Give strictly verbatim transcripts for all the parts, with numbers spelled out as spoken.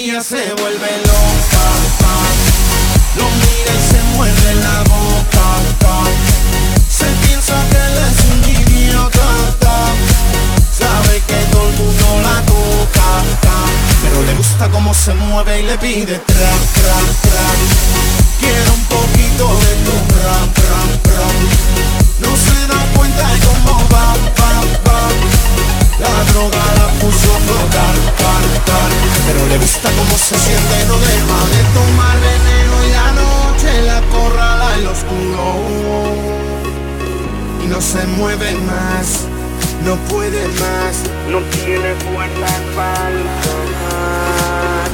Ella se vuelve loca, lo mira y se muerde la boca, se piensa que él es un idiota, sabe que todo el mundo la toca, pero le gusta cómo se mueve y le pide tra, tra, tra. Quiero un poquito de tu ram, ram, ram. No se da cuenta de cómo va, va, va. La droga la puso a flotar, tar, tar. Pero le gusta cómo se siente, no deja de tomar veneno y la noche la acorrala en lo oscuro. Y no se mueve más, no puede más, no tiene fuerza para más.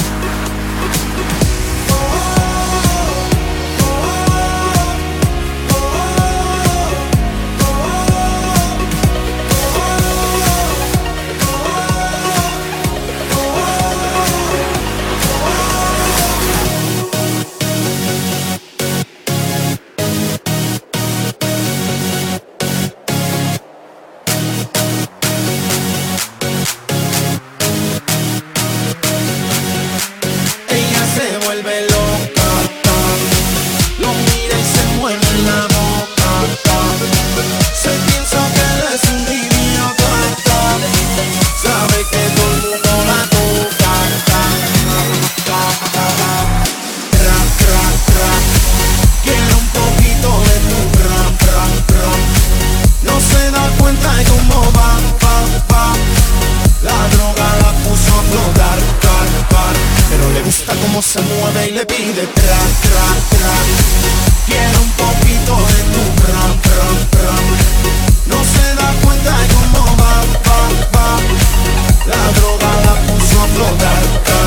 Cómo se mueve y le pide tra, tra, tra. Quiero un poquito de tu ram, ram, ram. No se da cuenta de cómo va, va, va. La droga la puso a flotar.